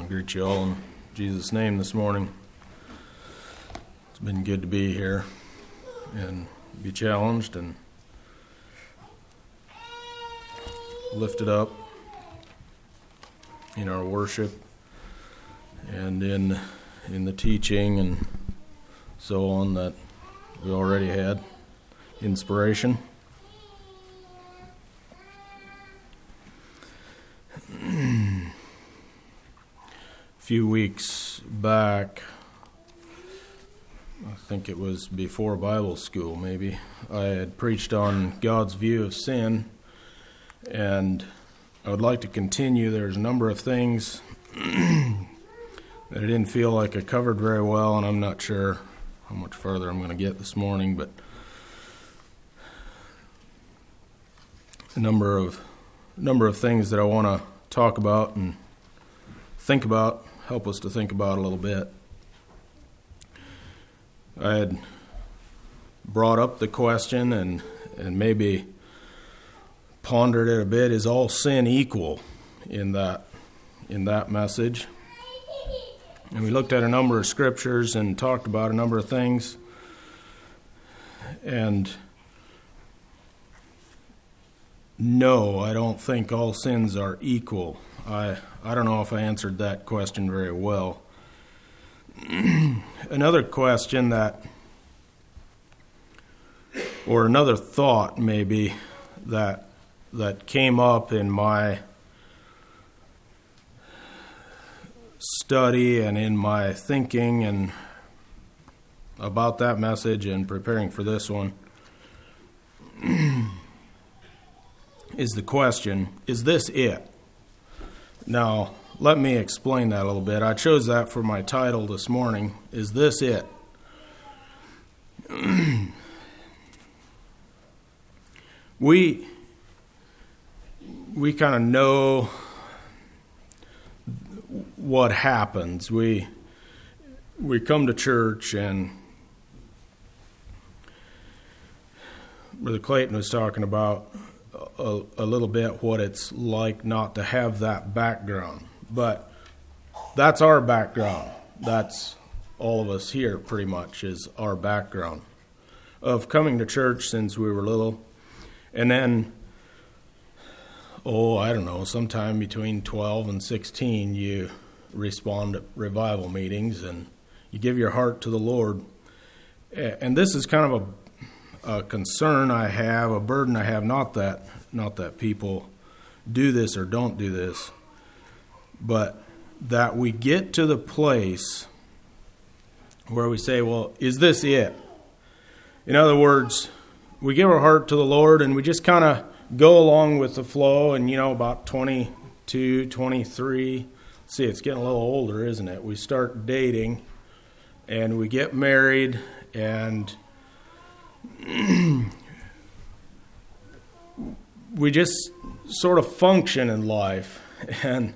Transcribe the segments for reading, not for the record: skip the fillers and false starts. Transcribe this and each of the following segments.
greet you all in Jesus' name this morning. It's been good to be here and be challenged and lifted up in our worship and in the teaching and so on that we already had inspiration. A few weeks back, I think it was before Bible school maybe, I had preached on God's view of sin, and I would like to continue. There's a number of things that I didn't feel like I covered very well, and I'm not sure how much further I'm going to get this morning, but a number of things that I want to talk about and think about, help us to think about a little bit. I had brought up the question and maybe pondered it a bit. Is all sin equal in that message? And we looked at a number of scriptures and talked about a number of things. And no, I don't think all sins are equal. I don't know if I answered that question very well. Another question or another thought maybe that came up in my study and in my thinking and about that message and preparing for this one is the question, is this it? Now, let me explain that a little bit. I chose that for my title this morning, Is This It? We kind of know what happens. We come to church, and Brother Clayton was talking about a little bit what it's like not to have that background. But that's our background. That's all of us here pretty much is our background of coming to church since we were little. And then, sometime between 12 and 16, you respond at revival meetings and you give your heart to the Lord. And this is kind of a concern I have, a burden I have, not that people do this or don't do this, but that we get to the place where we say, well, is this it? In other words, we give our heart to the Lord and we just kind of go along with the flow, and about 22, 23, see, it's getting a little older, isn't it? We start dating and we get married, and we just sort of function in life. And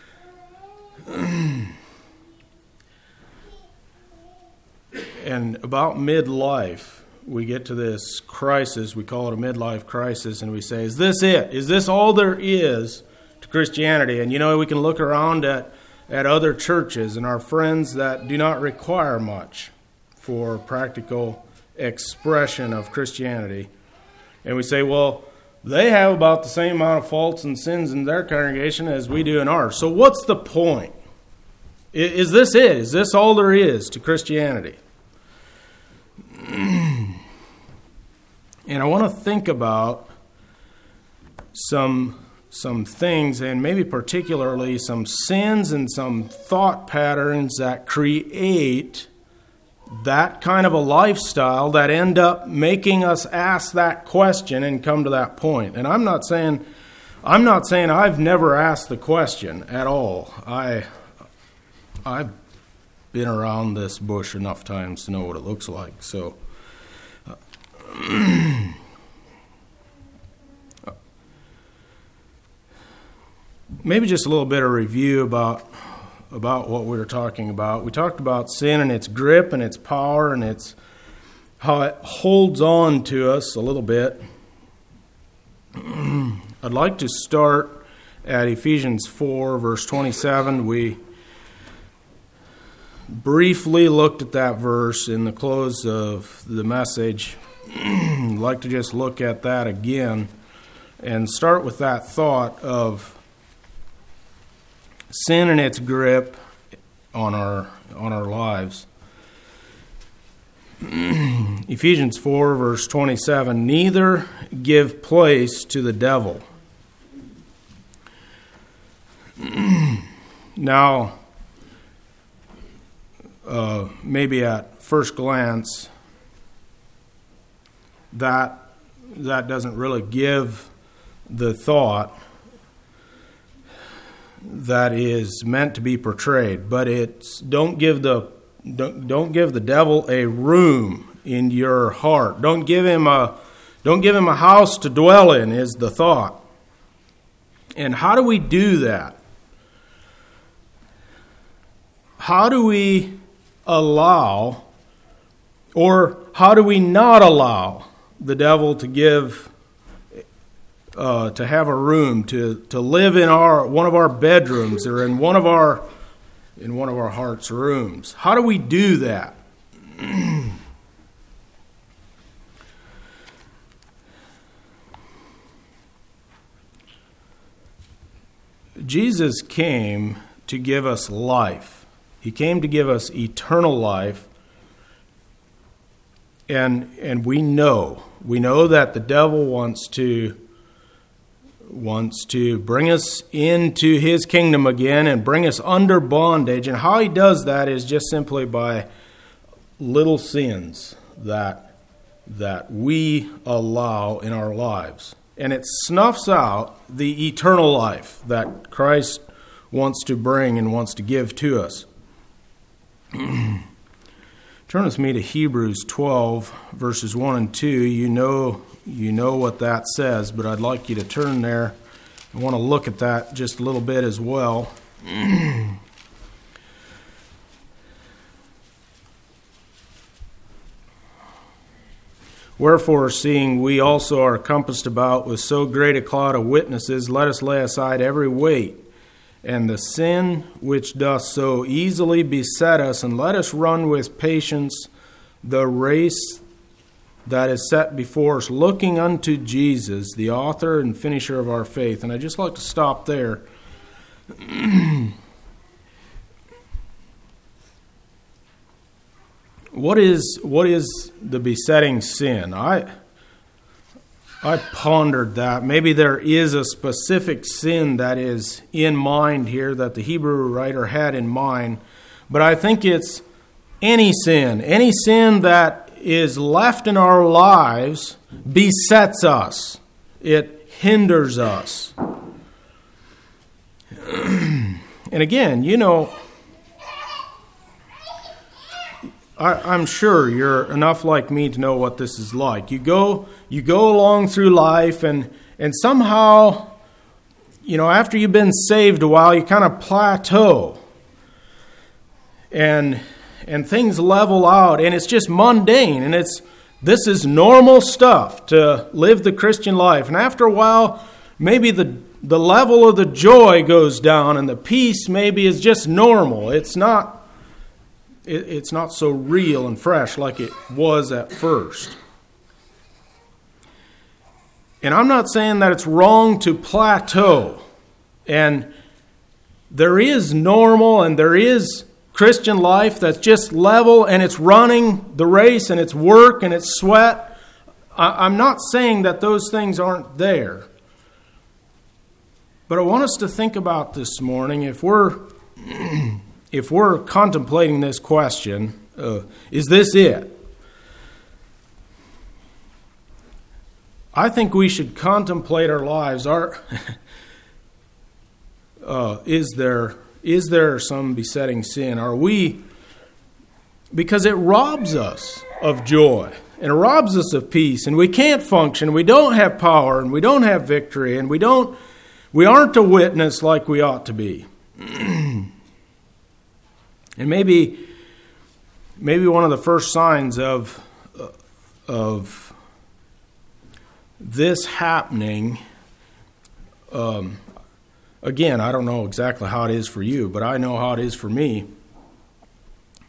about midlife, we get to this crisis. We call it a midlife crisis, and we say, is this it? Is this all there is to Christianity? And we can look around at other churches and our friends that do not require much for practical expression of Christianity. And we say, well, they have about the same amount of faults and sins in their congregation as we do in ours. So what's the point? Is this it? Is this all there is to Christianity? And I want to think about some things, and maybe particularly some sins and some thought patterns that create that kind of a lifestyle that end up making us ask that question and come to that point. And I'm not saying I've never asked the question at all. I've been around this bush enough times to know what it looks like. So maybe just a little bit of review about what we were talking about. We talked about sin and its grip and its power and its how it holds on to us a little bit. I'd like to start at Ephesians 4, verse 27. We briefly looked at that verse in the close of the message. I'd like to just look at that again and start with that thought of sin and its grip on our lives. Ephesians 4, verse 27, neither give place to the devil. Now, maybe at first glance, that doesn't really give the thought that is meant to be portrayed, but it's don't give the devil a room in your heart. Don't give him a house to dwell in is the thought. And how do we do that? How do we allow, or how do we not allow the devil to give, to have a room, to live in one of our bedrooms or in one of our heart's rooms? How do we do that? Jesus came to give us life. He came to give us eternal life. And we know that the devil wants to bring us into his kingdom again and bring us under bondage. And how he does that is just simply by little sins that we allow in our lives. And it snuffs out the eternal life that Christ wants to bring and wants to give to us. Turn with me to Hebrews 12, verses 1 and 2. You know what that says, but I'd like you to turn there. I want to look at that just a little bit as well. Wherefore, seeing we also are compassed about with so great a cloud of witnesses, let us lay aside every weight and the sin which doth so easily beset us, and let us run with patience the race that is set before us, looking unto Jesus, the author and finisher of our faith. And I'd just like to stop there. What is the besetting sin? I pondered that. Maybe there is a specific sin that is in mind here that the Hebrew writer had in mind, but I think it's any sin that is left in our lives besets us. It hinders us. And again, I'm sure you're enough like me to know what this is like. You go along through life and somehow, after you've been saved a while, you kind of plateau. And things level out, and it's just mundane, and this is normal stuff to live the Christian life. And after a while, maybe the level of the joy goes down, and the peace maybe is just normal. It's not so real and fresh like it was at first. And I'm not saying that it's wrong to plateau. And there is normal and there is Christian life that's just level, and it's running the race, and it's work, and it's sweat. I'm not saying that those things aren't there. But I want us to think about this morning, if we're contemplating this question, is this it? I think we should contemplate our lives. Is there some besetting sin? Are we? Because it robs us of joy, and it robs us of peace, and we can't function. We don't have power, and we don't have victory, and we aren't a witness like we ought to be. And maybe one of the first signs of this happening, again, I don't know exactly how it is for you, but I know how it is for me.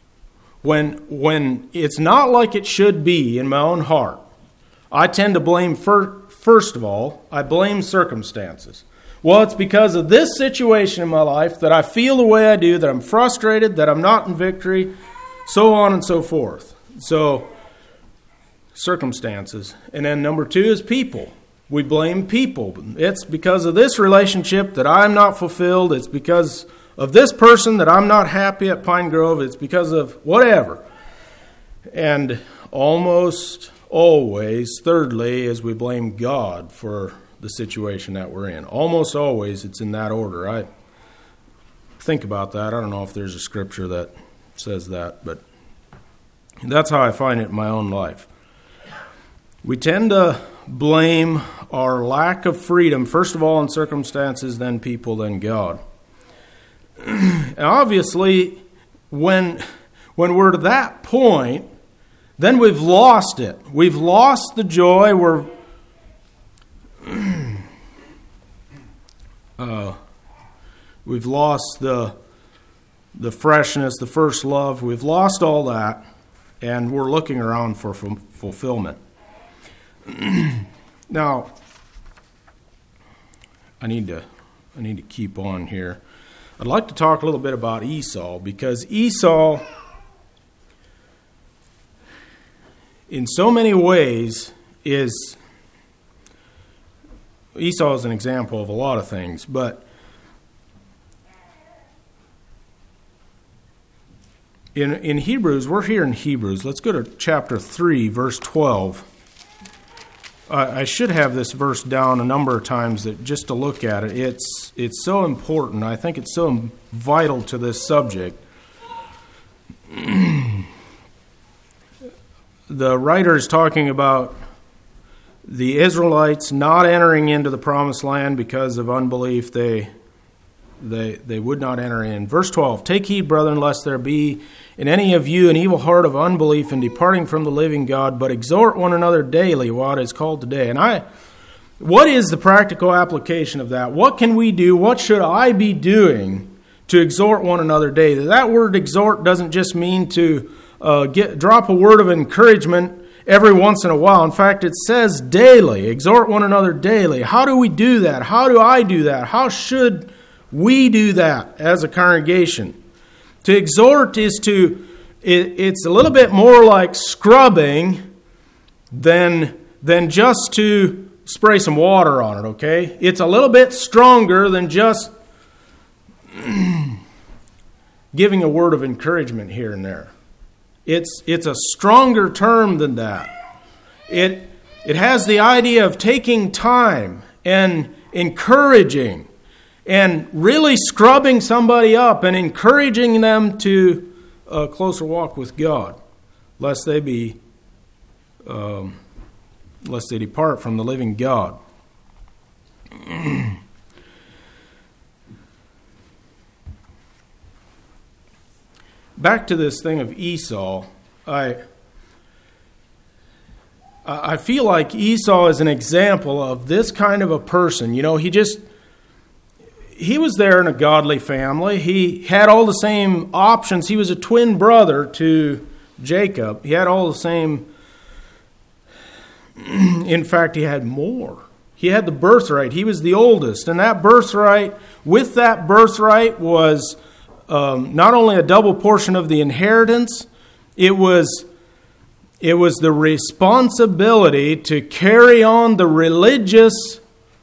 when it's not like it should be in my own heart, I tend to blame, first of all, I blame circumstances. Well, it's because of this situation in my life that I feel the way I do, that I'm frustrated, that I'm not in victory, so on and so forth. So, circumstances. And then number 2 is people. We blame people. It's because of this relationship that I'm not fulfilled. It's because of this person that I'm not happy at Pine Grove. It's because of whatever. And almost always, thirdly, is we blame God for the situation that we're in. Almost always it's in that order. I think about that. I don't know if there's a scripture that says that, but that's how I find it in my own life. We tend to blame our lack of freedom, first of all, in circumstances, then people, then God. And obviously, when we're to that point, then we've lost it. We've lost the joy. We've lost the freshness, the first love. We've lost all that, and we're looking around for fulfillment. Now, I need to keep on here. I'd like to talk a little bit about Esau, because Esau, in so many ways, Esau is an example of a lot of things, but in Hebrews, we're here in Hebrews. Let's go to chapter 3, verse 12. I should have this verse down a number of times just to look at it. It's so important. I think it's so vital to this subject. The writer is talking about the Israelites not entering into the promised land because of unbelief. They would not enter in. Verse 12, "Take heed, brethren, lest there be in any of you an evil heart of unbelief in departing from the living God, but exhort one another daily while it is called today." And what is the practical application of that? What can we do? What should I be doing to exhort one another daily? That word exhort doesn't just mean to drop a word of encouragement every once in a while. In fact, it says daily. Exhort one another daily. How do we do that? How do I do that? How should we do that as a congregation? To exhort is it's a little bit more like scrubbing than just to spray some water on it, okay? It's a little bit stronger than just giving a word of encouragement here and there. It's a stronger term than that. It has the idea of taking time and encouraging and really scrubbing somebody up and encouraging them to a closer walk with God, lest they depart from the living God. Back to this thing of Esau, I feel like Esau is an example of this kind of a person. You know, he was there in a godly family. He had all the same options. He was a twin brother to Jacob. He had all the same. In fact, he had more. He had the birthright. He was the oldest. And that birthright was not only a double portion of the inheritance, it was the responsibility to carry on the religious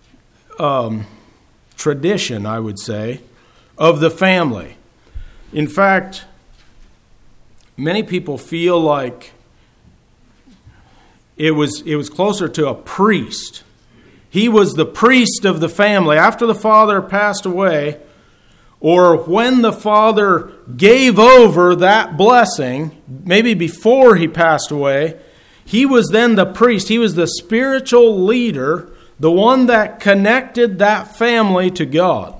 tradition, I would say, of the family. In fact, many people feel like it was closer to a priest. He was the priest of the family. After the father passed away, or when the father gave over that blessing, maybe before he passed away, he was then the priest. He was the spiritual leader, the one that connected that family to God.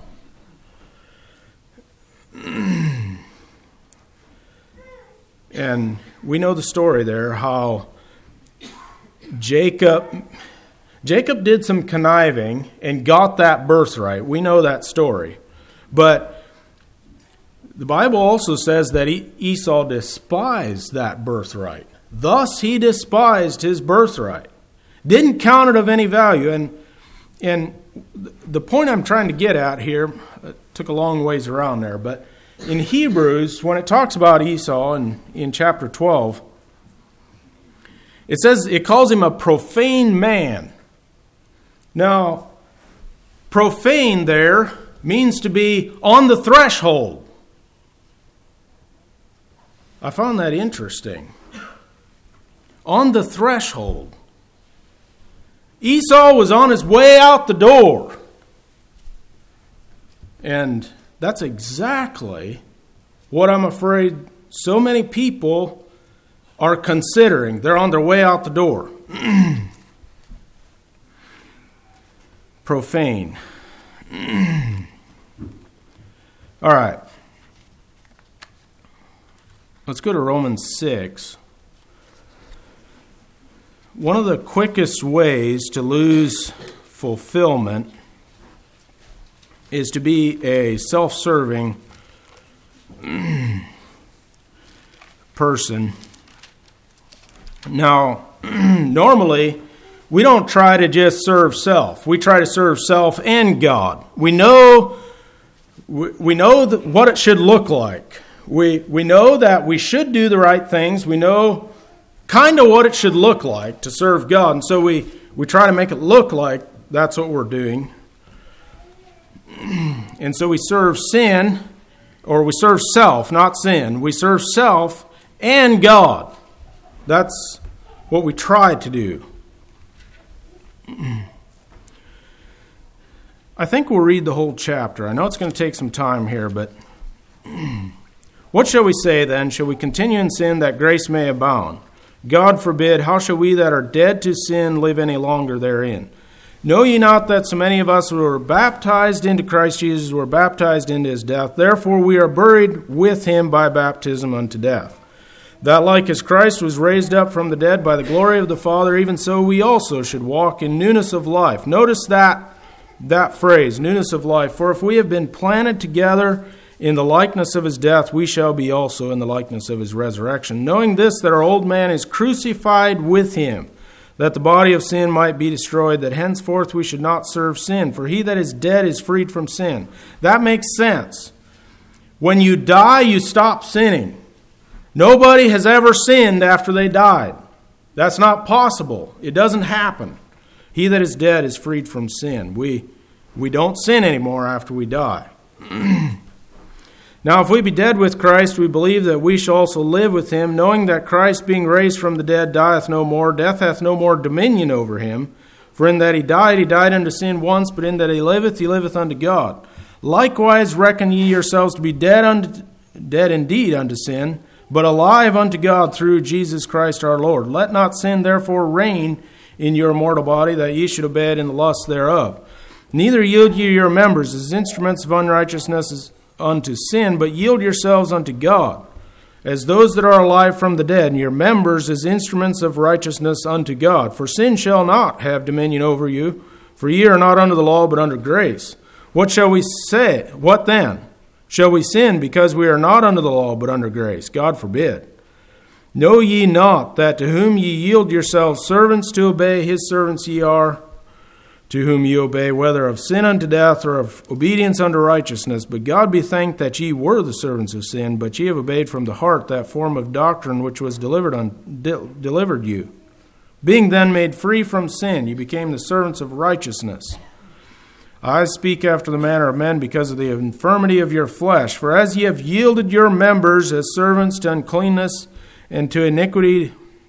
And we know the story there, how Jacob did some conniving and got that birthright. We know that story. But The Bible also says that Esau despised that birthright. Thus he despised his birthright. Didn't count it of any value. And the point I'm trying to get at here, took a long ways around there, but in Hebrews, when it talks about Esau in chapter 12, it calls him a profane man. Now, profane there means to be on the threshold. I found that interesting. On the threshold. Esau was on his way out the door. And that's exactly what I'm afraid so many people are considering. They're on their way out the door. Profane. All right. Let's go to Romans 6. One of the quickest ways to lose fulfillment is to be a self-serving person. Now, normally, we don't try to just serve self. We try to serve self and God. We know what it should look like. We know that we should do the right things. We know kind of what it should look like to serve God. And so we try to make it look like that's what we're doing. And so we serve sin, or we serve self, not sin. We serve self and God. That's what we try to do. I think we'll read the whole chapter. I know it's going to take some time here, but what shall we say then? Shall we continue in sin that grace may abound? God forbid. How shall we that are dead to sin live any longer therein? Know ye not that so many of us who were baptized into Christ Jesus were baptized into his death? Therefore we are buried with him by baptism unto death, that like as Christ was raised up from the dead by the glory of the Father, even so we also should walk in newness of life. Notice that phrase, newness of life. For if we have been planted together in the likeness of his death, we shall be also in the likeness of his resurrection. Knowing this, that our old man is crucified with him, that the body of sin might be destroyed, that henceforth we should not serve sin. For he that is dead is freed from sin. That makes sense. When you die, you stop sinning. Nobody has ever sinned after they died. That's not possible. It doesn't happen. He that is dead is freed from sin. We don't sin anymore after we die. Now, if we be dead with Christ, we believe that we shall also live with him, knowing that Christ, being raised from the dead, dieth no more. Death hath no more dominion over him. For in that he died unto sin once, but in that he liveth unto God. Likewise reckon ye yourselves to be dead indeed unto sin, but alive unto God through Jesus Christ our Lord. Let not sin therefore reign in your mortal body, that ye should obey it in the lusts thereof. Neither yield ye your members as instruments of unrighteousness unto sin, but yield yourselves unto God, as those that are alive from the dead, and your members as instruments of righteousness unto God. For sin shall not have dominion over you, for ye are not under the law, but under grace. What shall we say? What then? Shall we sin because we are not under the law, but under grace? God forbid. Know ye not that to whom ye yield yourselves servants to obey, his servants ye are, to whom ye obey, whether of sin unto death or of obedience unto righteousness? But God be thanked that ye were the servants of sin, but ye have obeyed from the heart that form of doctrine which was delivered you. Being then made free from sin, ye became the servants of righteousness. I speak after the manner of men because of the infirmity of your flesh. For as ye have yielded your members as servants to uncleanness and to iniquity,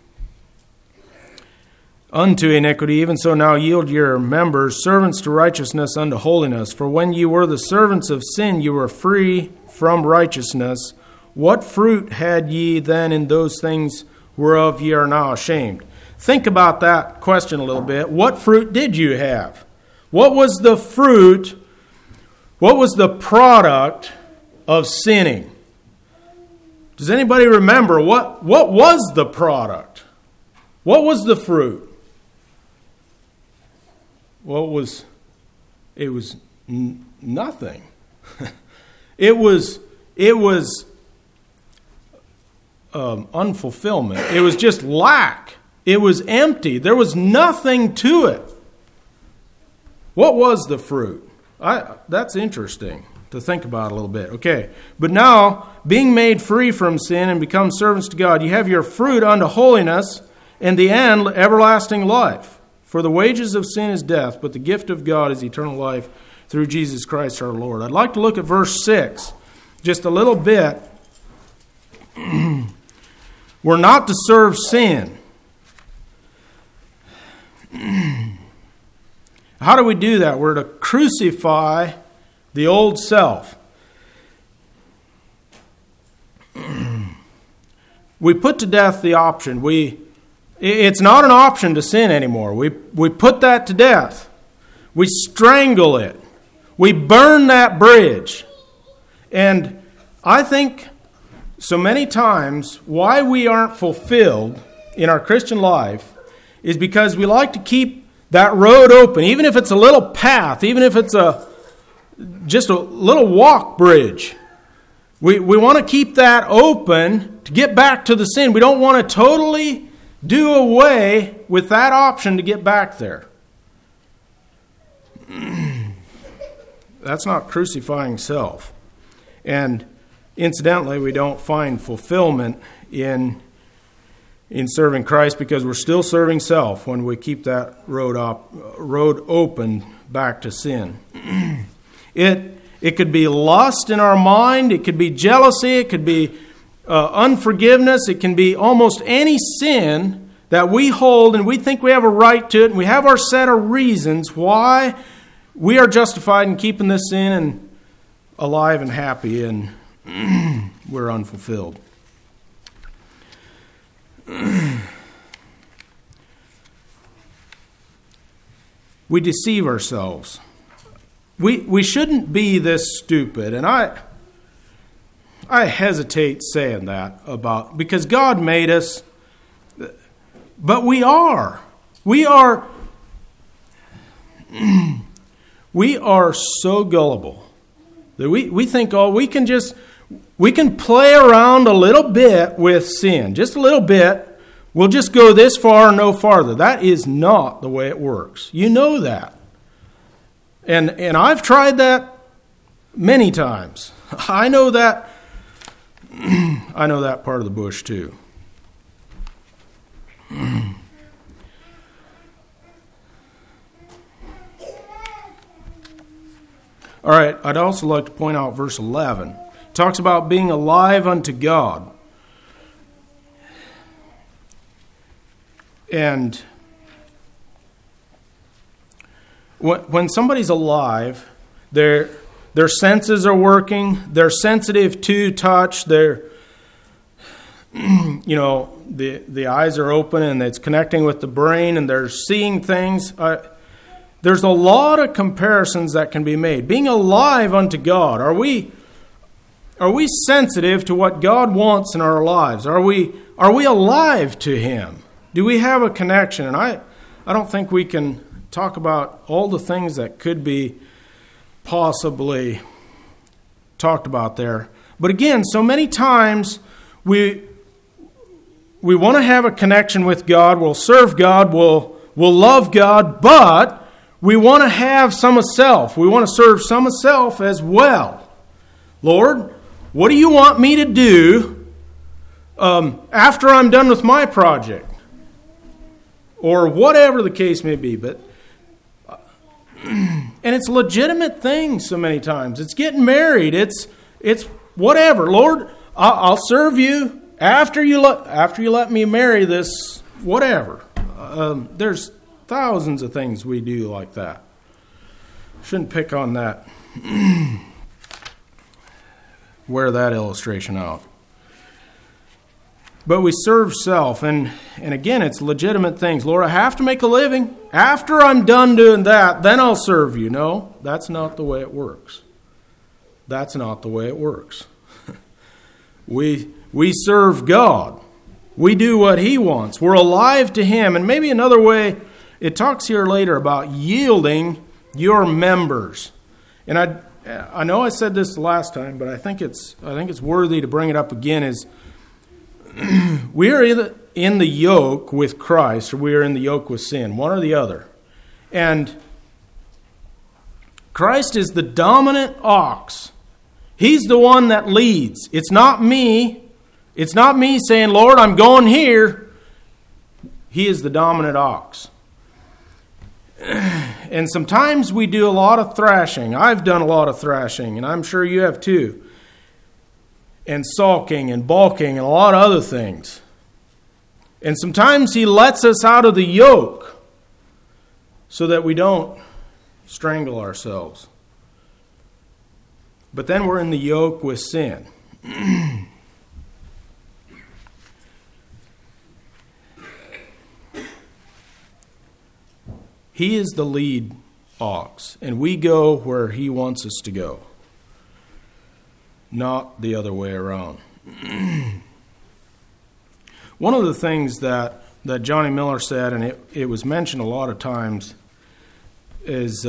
unto iniquity, even so now yield your members servants to righteousness unto holiness. For when ye were the servants of sin, you were free from righteousness. What fruit had ye then in those things whereof ye are now ashamed? Think about that question a little bit. What fruit did you have? What was the fruit? What was the product of sinning? Does anybody remember what was the product? What was the fruit? It was nothing. It was it was unfulfillment. It was just lack. It was empty. There was nothing to it. What was the fruit? That's interesting to think about a little bit. Okay, but now, being made free from sin and become servants to God, you have your fruit unto holiness, and the end, everlasting life. For the wages of sin is death, but the gift of God is eternal life through Jesus Christ our Lord. I'd like to look at verse 6 just a little bit. We're not to serve sin. How do we do that? We're to crucify the old self. We put to death the option. It's not an option to sin anymore. We put that to death. We strangle it. We burn that bridge. And I think so many times why we aren't fulfilled in our Christian life is because we like to keep that road open, even if it's a little path, even if it's just a little walk bridge. We want to keep that open to get back to the sin. We don't want to totally do away with that option to get back there. That's not crucifying self. And incidentally, we don't find fulfillment in serving Christ because we're still serving self when we keep that road open back to sin. It could be lust in our mind. It could be jealousy. It could be unforgiveness. It can be almost any sin that we hold and we think we have a right to it. And we have our set of reasons why we are justified in keeping this sin and alive and happy, and we're unfulfilled. We deceive ourselves. We shouldn't be this stupid, and I hesitate saying that because God made us, but we are so gullible that we think, we can play around a little bit with sin, just a little bit. We'll just go this far and no farther. That is not the way it works. You know that. And I've tried that many times. I know that part of the bush too. All right, I'd also like to point out verse 11. It talks about being alive unto God. And when somebody's alive, their senses are working, they're sensitive to touch, the eyes are open and it's connecting with the brain and they're seeing things. There's a lot of comparisons that can be made. Being alive unto God, are we sensitive to what God wants in our lives? Are we alive to Him? Do we have a connection? And I don't think we can talk about all the things that could be possibly talked about there. But again, so many times we want to have a connection with God, we'll serve God, we'll love God, but we want to have some of self. We want to serve some of self as well. Lord, what do you want me to do after I'm done with my project? Or whatever the case may be. And it's legitimate things so many times. It's getting married. It's whatever. Lord, I'll serve you after you let me marry this whatever. There's thousands of things we do like that. Shouldn't pick on that. Wear that illustration out. But we serve self, and again, it's legitimate things. Lord, I have to make a living. After I'm done doing that, then I'll serve you. No, that's not the way it works. That's not the way it works. We serve God. We do what He wants. We're alive to Him. And maybe another way, it talks here later about yielding your members. And I know I said this last time, but I think it's worthy to bring it up again, is we are either in the yoke with Christ or we are in the yoke with sin, one or the other. And Christ is the dominant ox. He's the one that leads. It's not me. It's not me saying, Lord, I'm going here. He is the dominant ox. And sometimes we do a lot of thrashing. I've done a lot of thrashing, and I'm sure you have too. And sulking and balking and a lot of other things. And sometimes He lets us out of the yoke so that we don't strangle ourselves. But then we're in the yoke with sin. He is the lead ox, and we go where He wants us to go, not the other way around. One of the things that Johnny Miller said, and it was mentioned a lot of times, is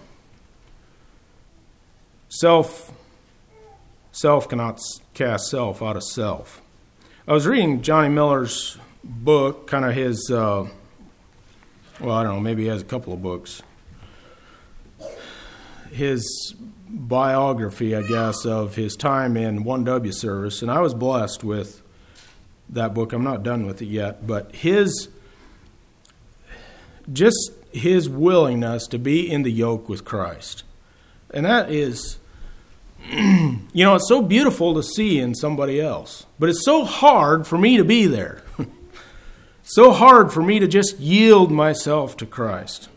self cannot cast self out of self. I was reading Johnny Miller's book, kind of his, well, I don't know, maybe he has a couple of books. His biography, I guess, of his time in 1W service, and I was blessed with that book. I'm not done with it yet, but his willingness to be in the yoke with Christ. And that is, it's so beautiful to see in somebody else, but it's so hard for me to be there. So hard for me to just yield myself to Christ.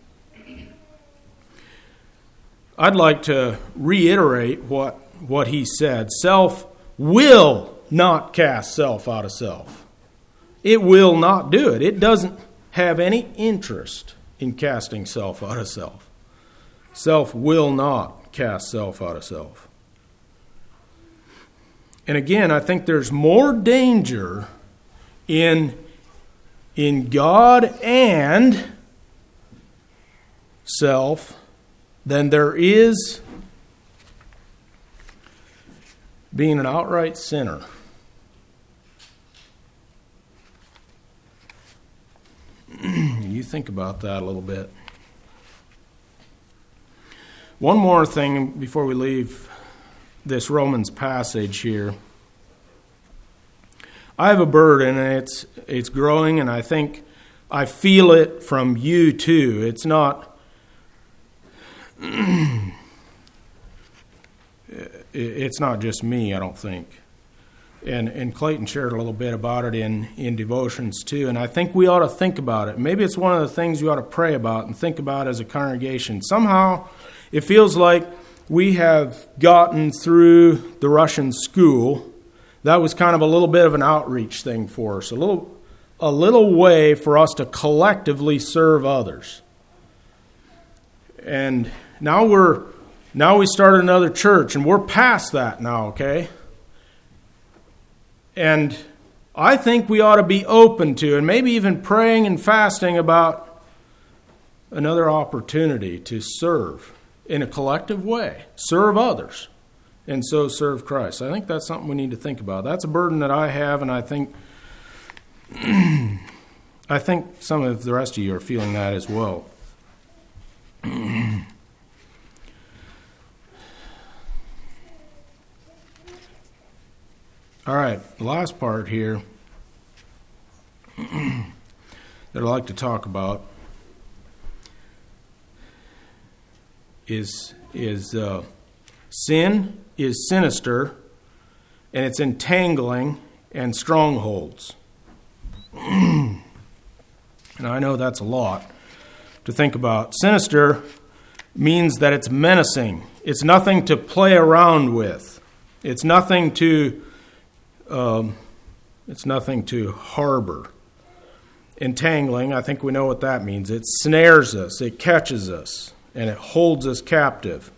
I'd like to reiterate what he said. Self will not cast self out of self. It will not do it. It doesn't have any interest in casting self out of self. Self will not cast self out of self. And again, I think there's more danger in God and self than there is being an outright sinner. You think about that a little bit. One more thing before we leave this Romans passage here. I have a burden, and it's growing, and I think I feel it from you too. It's not just me, I don't think. And Clayton shared a little bit about it in devotions too, and I think we ought to think about it. Maybe it's one of the things we ought to pray about and think about as a congregation. Somehow it feels like we have gotten through the Russian school. That was kind of a little bit of an outreach thing for us, a little way for us to collectively serve others. And now we started another church, and we're past that now, okay? And I think we ought to be open to, and maybe even praying and fasting about another opportunity to serve in a collective way, serve others, and so serve Christ. I think that's something we need to think about. That's a burden that I have, and I think some of the rest of you are feeling that as well. All right, the last part here that I'd like to talk about is sin is sinister, and it's entangling and strongholds. And I know that's a lot to think about. Sinister means that it's menacing. It's nothing to play around with. It's nothing to harbor. Entangling, I think we know what that means. It snares us, it catches us, and it holds us captive.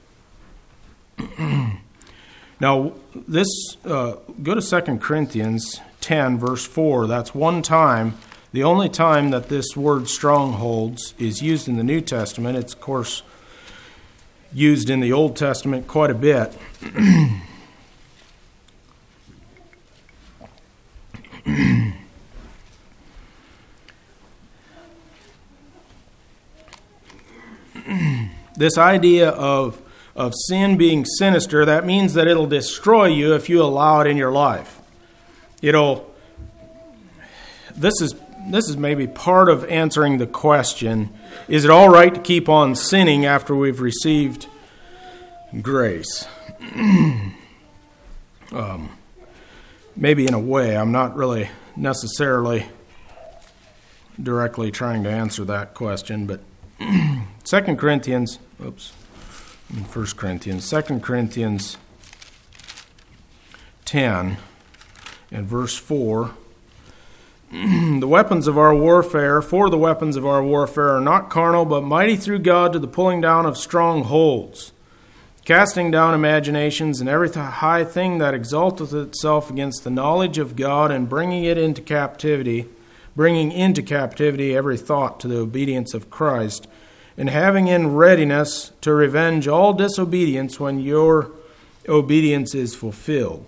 Now, this go to 2 Corinthians 10, verse 4. That's one time, the only time that this word strongholds is used in the New Testament. It's, of course, used in the Old Testament quite a bit. This idea of sin being sinister, that means that it'll destroy you if you allow it in your life. This is maybe part of answering the question, is it all right to keep on sinning after we've received grace? Maybe in a way. I'm not really necessarily directly trying to answer that question, but 2 Corinthians 10 and verse 4, the weapons of our warfare are not carnal, but mighty through God to the pulling down of strongholds, casting down imaginations and every high thing that exalteth itself against the knowledge of God, and bringing into captivity every thought to the obedience of Christ, and having in readiness to revenge all disobedience when your obedience is fulfilled.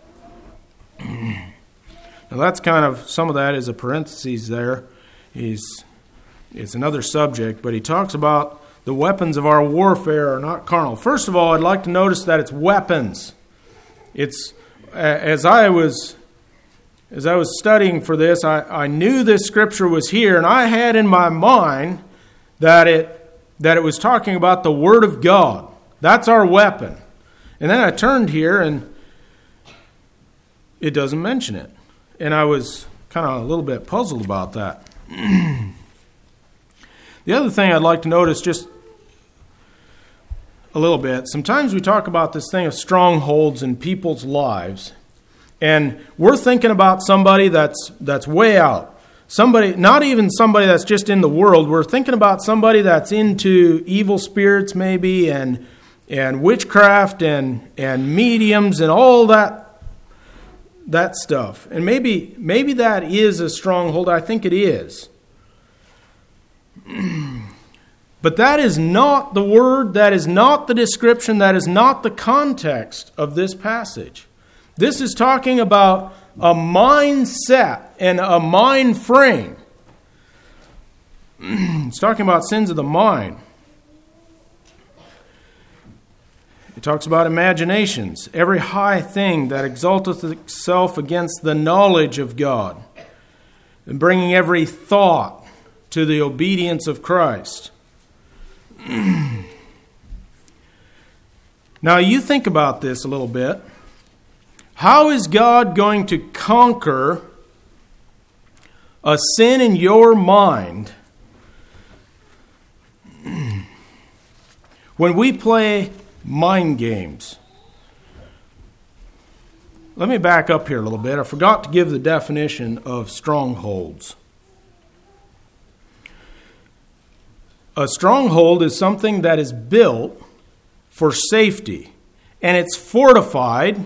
Now that's kind of, some of that is a parenthesis there. It's another subject, but he talks about the weapons of our warfare are not carnal. First of all, I'd like to notice that it's weapons. It's as I was studying for this, I knew this scripture was here, and I had in my mind that it was talking about the Word of God. That's our weapon. And then I turned here, and it doesn't mention it. And I was kind of a little bit puzzled about that. The other thing I'd like to notice just a little bit, sometimes we talk about this thing of strongholds in people's lives, and we're thinking about somebody that's way out. Somebody, not even somebody that's just in the world. We're thinking about somebody that's into evil spirits maybe, and witchcraft and mediums and all that stuff. And maybe that is a stronghold. I think it is. But that is not the word, that is not the description, that is not the context of this passage. This is talking about a mindset and a mind frame. It's talking about sins of the mind. It talks about imaginations, every high thing that exalteth itself against the knowledge of God, and bringing every thought to the obedience of Christ. Now you think about this a little bit. How is God going to conquer a sin in your mind when we play mind games? Let me back up here a little bit. I forgot to give the definition of strongholds. A stronghold is something that is built for safety, and it's fortified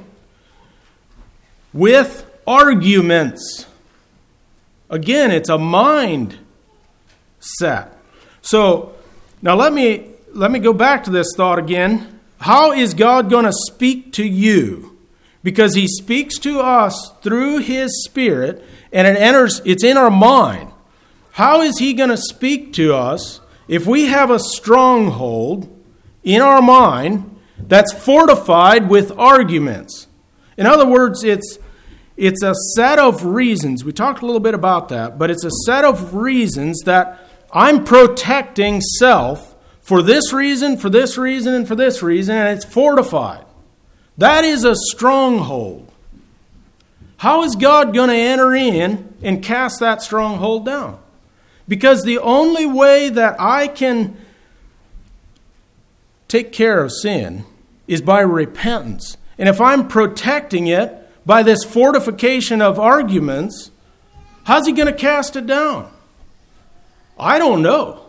with arguments. Again, it's a mind set. So, now let me go back to this thought again. How is God going to speak to you? Because He speaks to us through His Spirit, and it's in our mind. How is He going to speak to us if we have a stronghold in our mind that's fortified with arguments? In other words, it's a set of reasons. We talked a little bit about that, but it's a set of reasons that I'm protecting self for this reason, for this reason, and for this reason, and it's fortified. That is a stronghold. How is God going to enter in and cast that stronghold down? Because the only way that I can take care of sin is by repentance. And if I'm protecting it by this fortification of arguments, how's He going to cast it down? I don't know.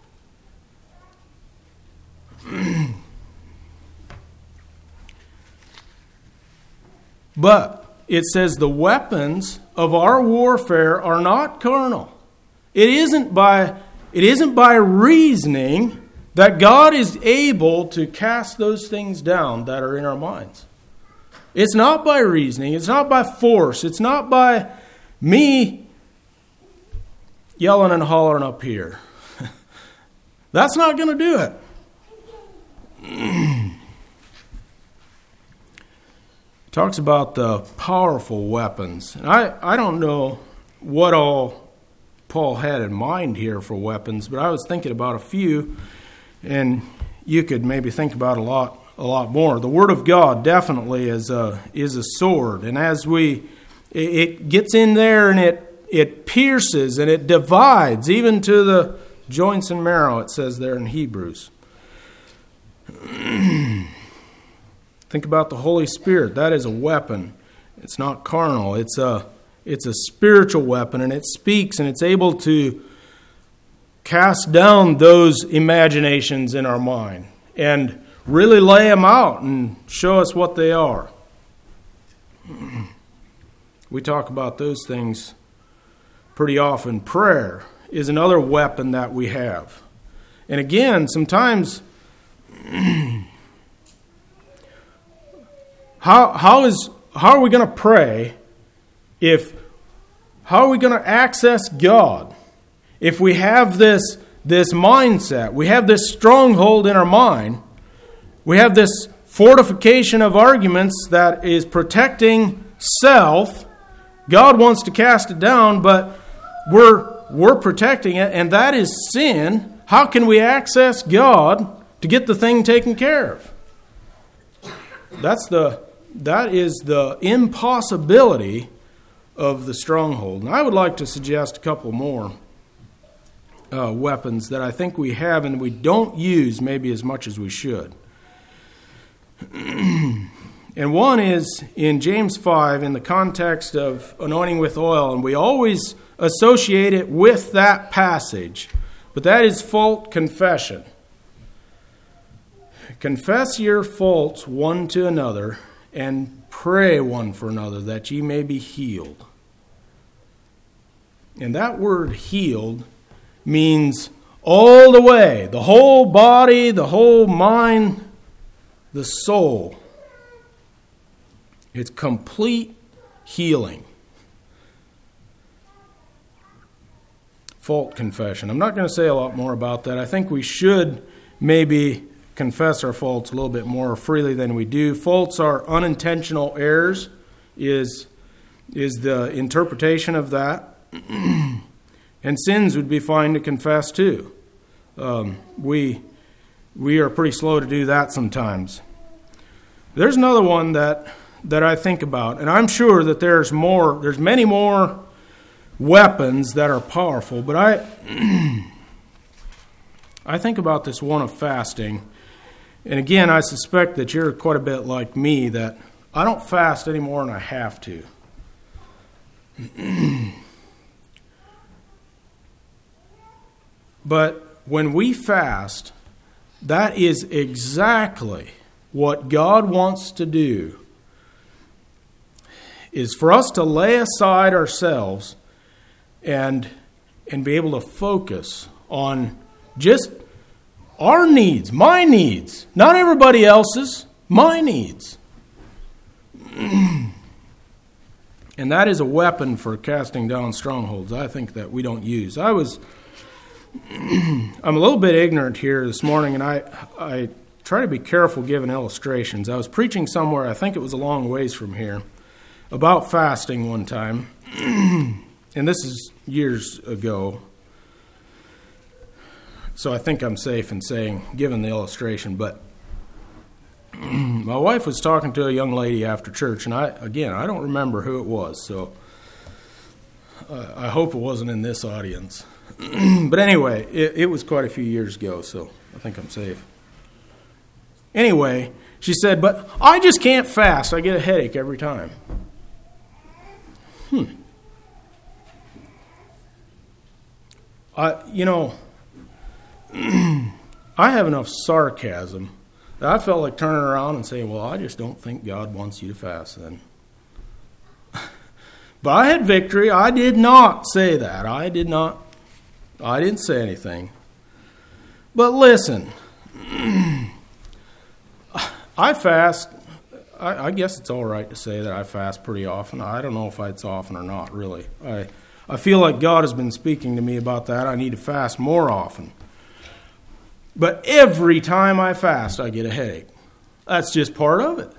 But it says the weapons of our warfare are not carnal. It isn't by reasoning that God is able to cast those things down that are in our minds. It's not by reasoning. It's not by force. It's not by me yelling and hollering up here. That's not going to do it. Talks about the powerful weapons. And I don't know what all Paul had in mind here for weapons, but I was thinking about a few, and you could maybe think about a lot more. The Word of God definitely is a sword, and as it gets in there and it pierces and it divides even to the joints and marrow, it says there in Hebrews. Think about the Holy Spirit. That is a weapon. It's not carnal. It's a spiritual weapon, and it speaks, and it's able to cast down those imaginations in our mind and really lay them out and show us what they are. We talk about those things pretty often. Prayer is another weapon that we have. And again, sometimes how are we going to pray how are we going to access God if we have this mindset, we have this stronghold in our mind, we have this fortification of arguments that is protecting self. God wants to cast it down, but we're protecting it, and that is sin. How can we access God to get the thing taken care of? That is the impossibility of the stronghold. And I would like to suggest a couple more weapons that I think we have and we don't use maybe as much as we should. And one is in James 5 in the context of anointing with oil, and we always associate it with that passage, but that is fault confession. Confess your faults one to another and pray one for another that ye may be healed. And that word healed means all the way, the whole body, the whole mind, the soul. It's complete healing. Fault confession. I'm not going to say a lot more about that. I think we should maybe confess our faults a little bit more freely than we do. Faults are unintentional errors is the interpretation of that. And sins would be fine to confess too. We are pretty slow to do that sometimes. There's another one that I think about, and I'm sure that there's many more weapons that are powerful, but I think about this one of fasting. And again, I suspect that you're quite a bit like me, that I don't fast any more than I have to. But when we fast, that is exactly what God wants to do, is for us to lay aside ourselves and be able to focus on just our needs, my needs, not everybody else's, my needs. And that is a weapon for casting down strongholds, I think, that we don't use. I'm a little bit ignorant here this morning, and I try to be careful giving illustrations. I was preaching somewhere, I think it was a long ways from here, about fasting one time, and this is years ago, so I think I'm safe in giving the illustration, but my wife was talking to a young lady after church, and I don't remember who it was, so I hope it wasn't in this audience. But anyway, it was quite a few years ago, so I think I'm safe. Anyway, she said, but I just can't fast. I get a headache every time. I have enough sarcasm that I felt like turning around and saying, well, I just don't think God wants you to fast then. But I had victory. I did not say that. I didn't say anything. But listen, I fast. I guess it's all right to say that I fast pretty often. I don't know if it's often or not, really. I feel like God has been speaking to me about that. I need to fast more often. But every time I fast, I get a headache. That's just part of it.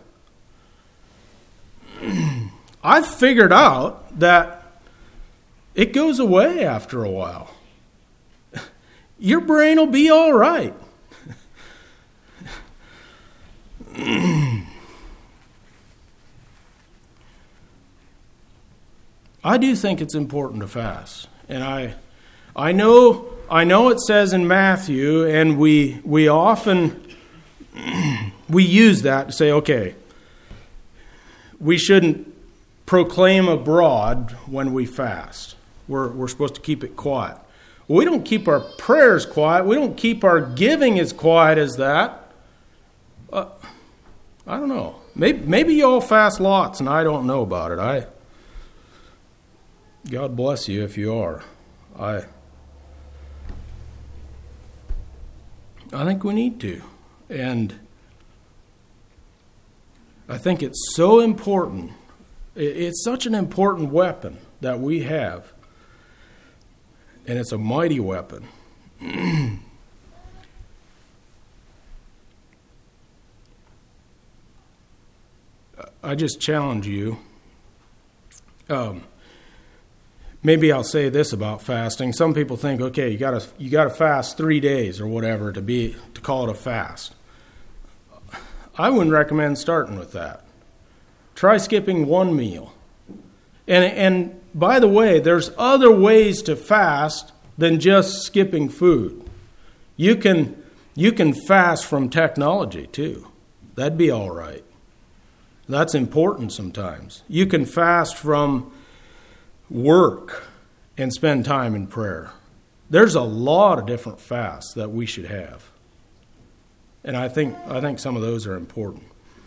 I've figured out that it goes away after a while. Your brain will be all right. I do think it's important to fast. And I know it says in Matthew, and we often we use that to say, okay, we shouldn't proclaim abroad when we fast. We're supposed to keep it quiet. We don't keep our prayers quiet. We don't keep our giving as quiet as that. I don't know. Maybe you all fast lots and I don't know about it. God bless you if you are. I think we need to. And I think it's so important. It's such an important weapon that we have. And it's a mighty weapon. I just challenge you. Maybe I'll say this about fasting. Some people think, okay, you gotta fast 3 days or whatever to call it a fast. I wouldn't recommend starting with that. Try skipping one meal. And by the way, there's other ways to fast than just skipping food. You can fast from technology too. That'd be all right. That's important sometimes. You can fast from work and spend time in prayer. There's a lot of different fasts that we should have. And I think some of those are important.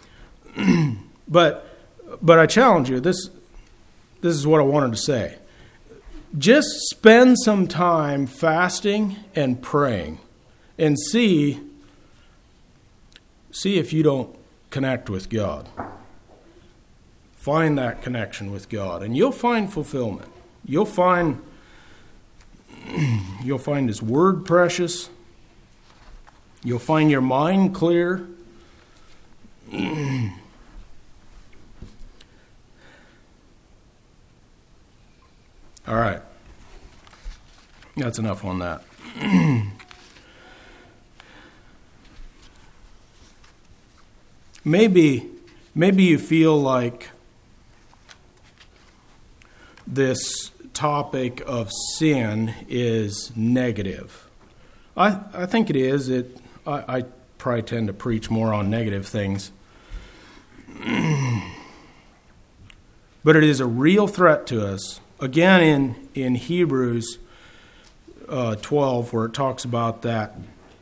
But I challenge you, this is what I wanted to say. Just spend some time fasting and praying and see if you don't connect with God. Find that connection with God, and you'll find fulfillment. You'll find His Word precious. You'll find your mind clear. All right. That's enough on that. Maybe you feel like this topic of sin is negative. I think it is. I probably tend to preach more on negative things. But it is a real threat to us. Again, in Hebrews 12, where it talks about that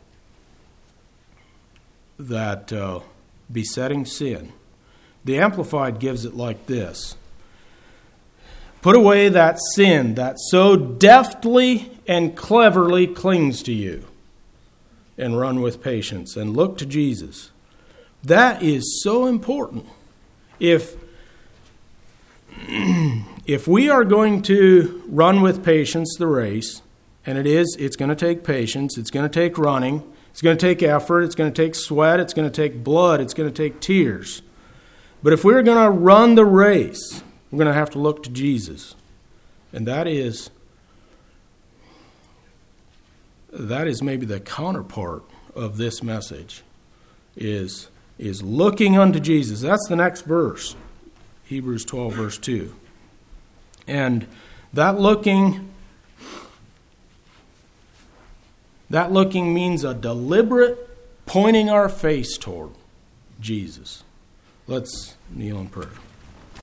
besetting sin, the Amplified gives it like this. Put away that sin that so deftly and cleverly clings to you, and run with patience, and look to Jesus. That is so important. If we are going to run with patience the race, and it's going to take patience, it's going to take running, it's going to take effort, it's going to take sweat, it's going to take blood, it's going to take tears. But if we're going to run the race, we're going to have to look to Jesus. And that is maybe the counterpart of this message, is looking unto Jesus. That's the next verse, Hebrews 12, verse 2. And that looking means a deliberate pointing our face toward Jesus. Let's kneel in prayer.